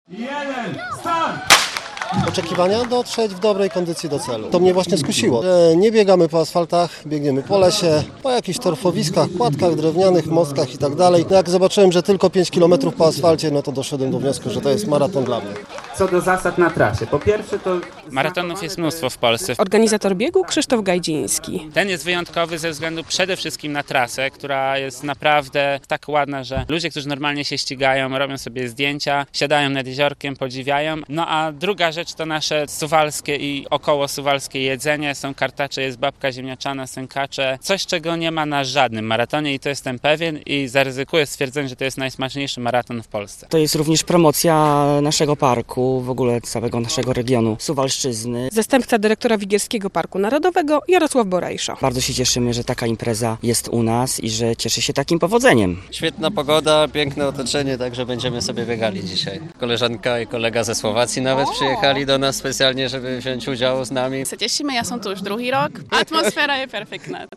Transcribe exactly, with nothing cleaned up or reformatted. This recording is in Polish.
Jeden, start! Oczekiwania dotrzeć w dobrej kondycji do celu. To mnie właśnie skusiło. E, Nie biegamy po asfaltach, biegniemy po lesie, po jakichś torfowiskach, kładkach drewnianych, mostkach i tak dalej. Jak zobaczyłem, że tylko pięć kilometrów po asfalcie, no to doszedłem do wniosku, że to jest maraton dla mnie. Co do zasad na trasie. Po pierwsze to... Maratonów jest mnóstwo w Polsce. Organizator biegu Krzysztof Gajdziński. Ten jest wyjątkowy ze względu przede wszystkim na trasę, która jest naprawdę tak ładna, że ludzie, którzy normalnie się ścigają, robią sobie zdjęcia, siadają nad jeziorkiem, podziwiają. No a druga rzecz to nasze suwalskie i około suwalskie jedzenie. Są kartacze, jest babka ziemniaczana, sękacze. Coś, czego nie ma na żadnym maratonie i to jestem pewien i zaryzykuję stwierdzenie, że to jest najsmaczniejszy maraton w Polsce. To jest również promocja naszego parku, w ogóle całego naszego regionu Suwalszczyzny. Zastępca dyrektora Wigierskiego Parku Narodowego Jarosław Borejszo. Bardzo się cieszymy, że taka impreza jest u nas i że cieszy się takim powodzeniem. Świetna pogoda, piękne otoczenie, także będziemy sobie biegali dzisiaj. Koleżanka i kolega ze Słowacji nawet przyjechali do nas specjalnie, żeby wziąć udział z nami. Sa tešíme, ja som tu už druhý rok. Atmosféra je perfektná.